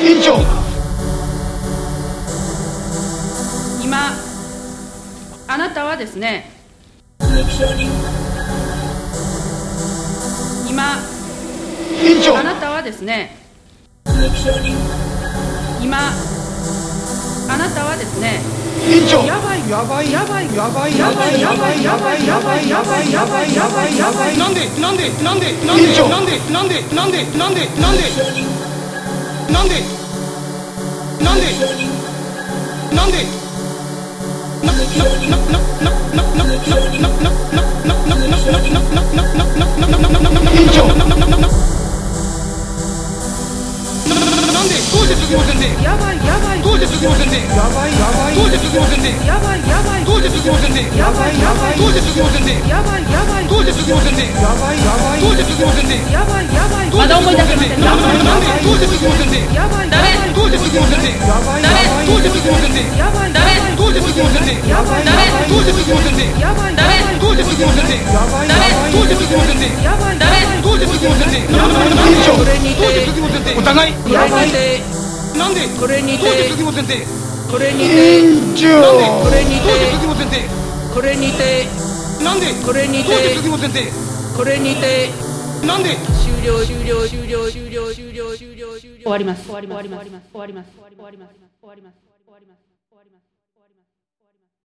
委員長、 今あなたはですね、今委員長、 あなたはですね、今あなたはですね、 委員長、 やばいやばいやばいやばいやばいやばいやばいやばいやばいやばいやばいやばい、 なんでなんでなんでなん委員長、 でなんでなんでなんでなんでなんでなんでなんでなんでななななななななな委員長、 なんでどうして次もせんでやばいやばいどうして次もせんでやばいやばいどうして次もせんでやばいやばいどうして次もせんでやばいやばいどうして次もせんでやばいやばいどうして次もせんでやばいやばいどうして次もせんでやばいやばいまだ思い出せません。なんでどうして次もせんでやばいダメどうして次もせんでやばいダメどうして次もせんでやばいダメどうして次もせんでやばいダメどうして次もせんでやばいダメどうして次もせんでやばいダメどうして次もせんでやばいダメどうして次もせんで委員長、 これにどうしてて次もせんでお互いやばいなんでこれにどうしてて次もせんでこれに委て員長、 なんでこれにどうしてて次もせんでこれにてなんでこれにどうしてて次もせんでこれにてなんで終了終了終了終了終了終了終了終わります終わります終わります終わります終わります終わります終わります。